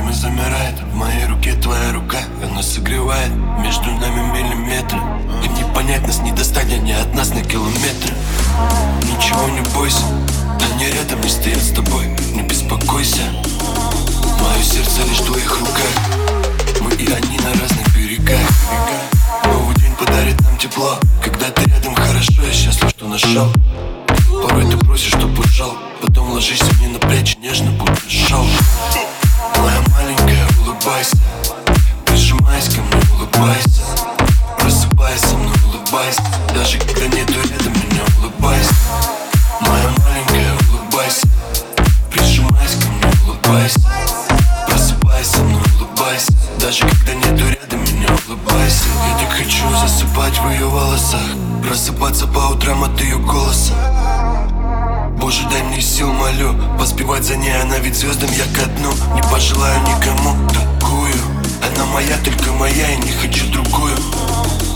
время замирает, в моей руке твоя рука. Она согревает между нами миллиметры. Им не понять, нас не достать, они от нас на километры. Ничего не бойся, они рядом не стоят с тобой. Не беспокойся, мое сердце лишь в твоих руках. Мы и они на разных берегах. Новый день подарит нам тепло. Когда ты рядом, хорошо, я счастлив, что нашел. Порой ты просишь, чтоб ушел, потом ложишься мне на плечи, нежно будто шел. Моя маленькая, улыбайся, прижимайся ко мне, улыбайся. Просыпайся со мной, улыбайся. Даже когда нету рядом меня, улыбайся. Моя маленькая, улыбайся, прижимайся ко мне, улыбайся. Просыпайся со мной, улыбайся. Даже когда нету рядом меня, улыбайся. Я так хочу засыпать в ее волосах, просыпаться по утрам от ее голоса. Боже, дай мне сил, молю, поспевать за ней, она ведь звездам я ко дну. Не пожелаю никому такую. Она моя, только моя, и не хочу другую.